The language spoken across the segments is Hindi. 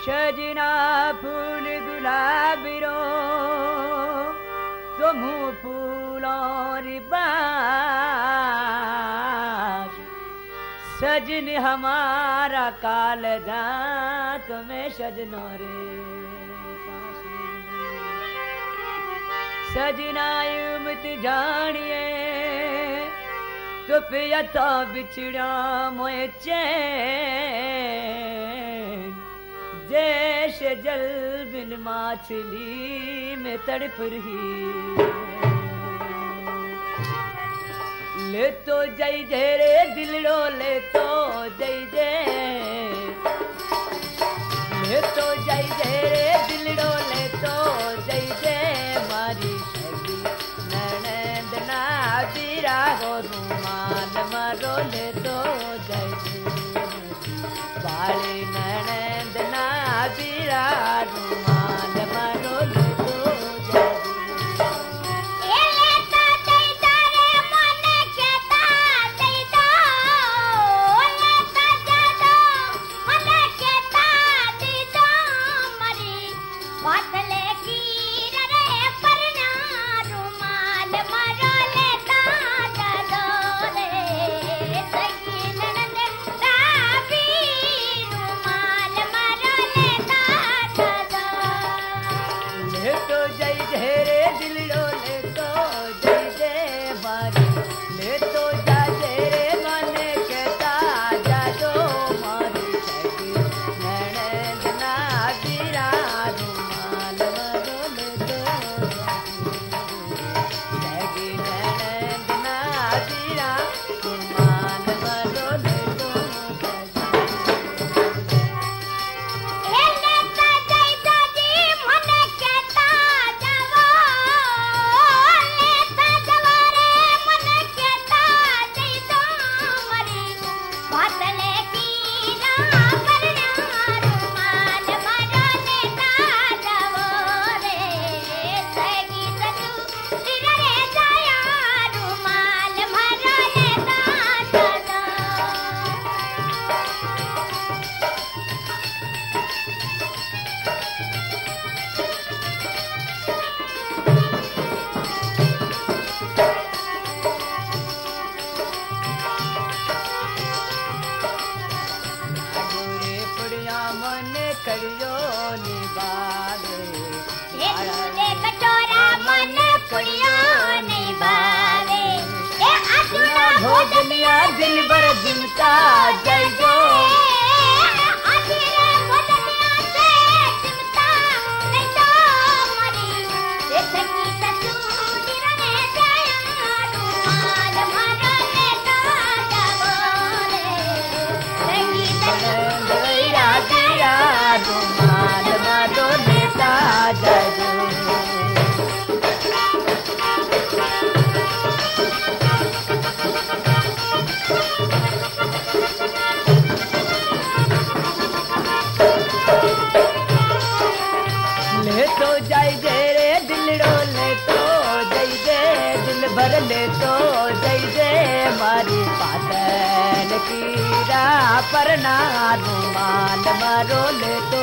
सजना फूल गुलाबी रो तुम फूल और बास सजन हमारा कालजा तुम्हें सजना रे सजना उमत जानिए तो पियता बिछड़ा मोए चैन जैसे जल बिन माछली में तड़प रही ले तो जय जय रे दिलड़ो ले तो जय जय ले तो जय जय रे दिलड़ो ले तो जय जय मारी सगी ननद ना बीरा हो रुमाल मारो ले तो जय जय बाली ननद ना बीरा रुमाल मारो ले तो जय दिल भर जिमता जय जो रुमाल मारो लेता जय जो भर ले तो जय जय मारी पातन कीरा परना रुमाल मारो ले तो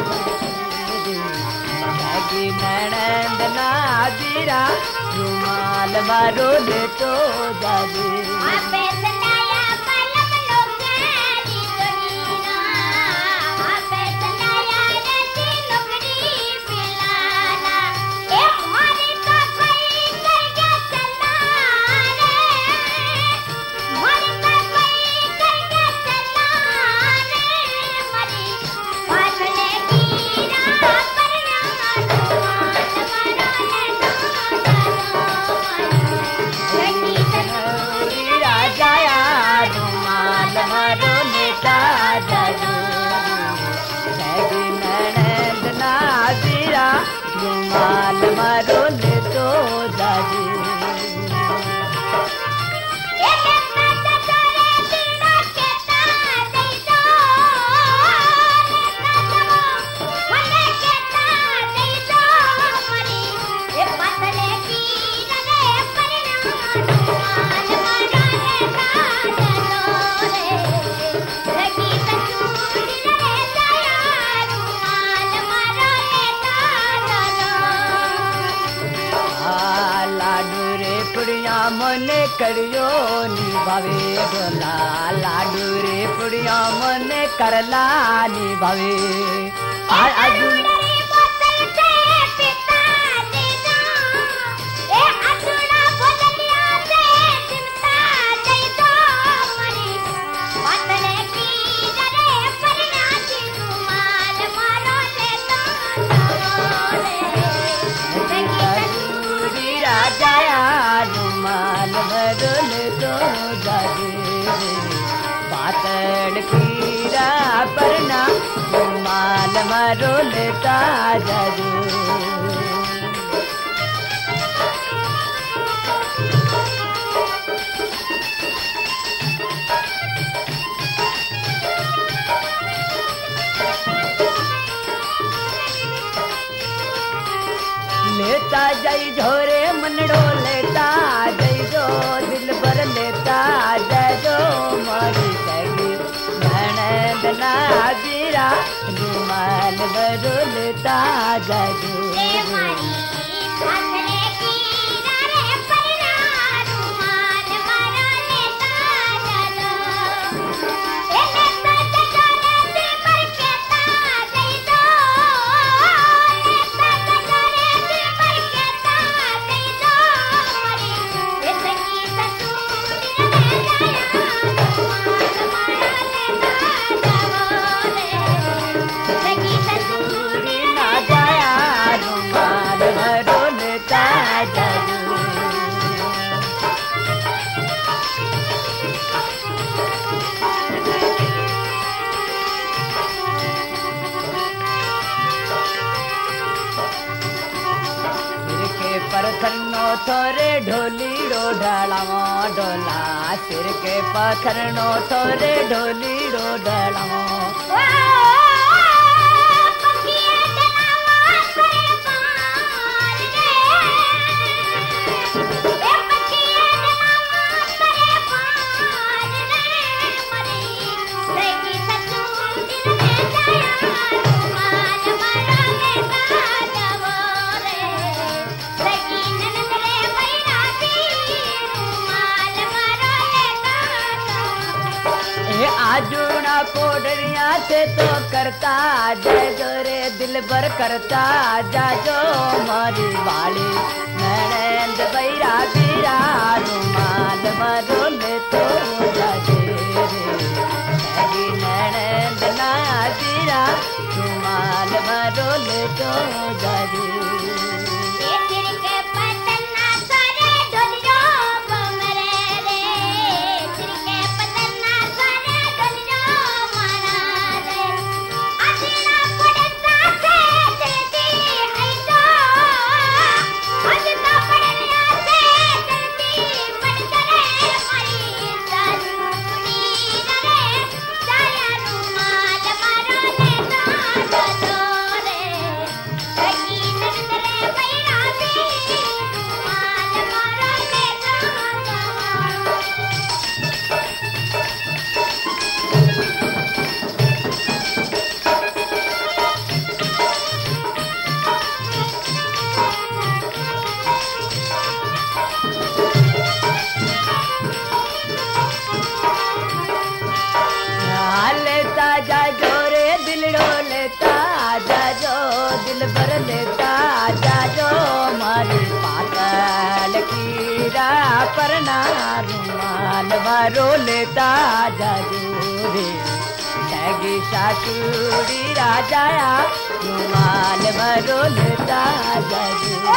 लगी ननद नाजीरा रुमाल मारो ले तो जाजी रुमाल मारो ले तो दादी मने करियो निभावे ढोला लाडू रे पुड़िया मने करला निभावे अर्जुन कीरा परना माल मारो लेता जादू लेता जाई झोरे मनड़ो लेता जाई जो दिल भर लेता जाई जो मारी ना बीरा रुमाल बदलता जादू पत्थरनो थोरे ढोली ढोलावा ढोला सिर के पत्थरनो थोरे ढोली ढोलावा आजुना कोडरिया से तो करता जय जोरे दिल भर करता जाजो मारी वाली नरेंद्र बैरा बीरा रुमाल मरो ले तो जाजे रे नरेंद्र ना बीरा रुमाल मरो ले तो जाजे जाजो रे दिलड़ो लेता जाजो दिल भर लेता जाजो मारी पातल कीरा परना रुमाल मारो लेता जाजो रे जगी सासुरी राजाया रुमाल मारो लेता जाजो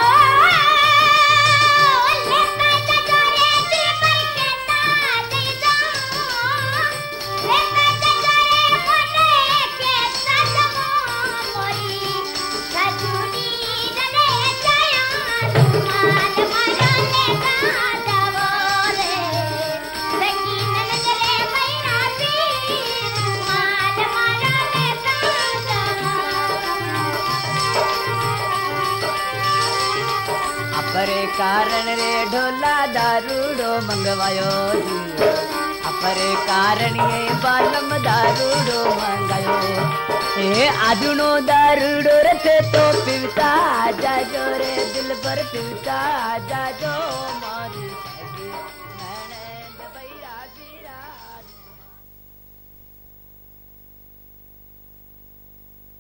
अपरे कारण रे ढोला दारूडो मंगवायो अपरे कारण ये बालम दारूडो मंगायो ए आजुनो दारूडो रे तो पिवता जाजो रे दिल पर पिवता जाजो मारी जय